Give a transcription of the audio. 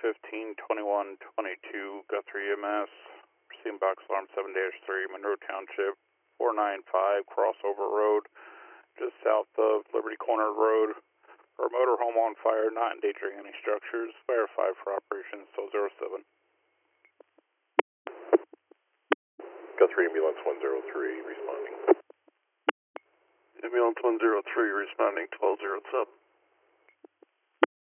152122, Guthrie EMS, receiving box alarm 7-3, Monroe Township, 495 Crossover Road, just south of Liberty Corner Road. Our motorhome on fire, not endangering any structures. Fire 5 for operations, so 07. Guthrie Ambulance 103 responding. Ambulance 103 responding 1207.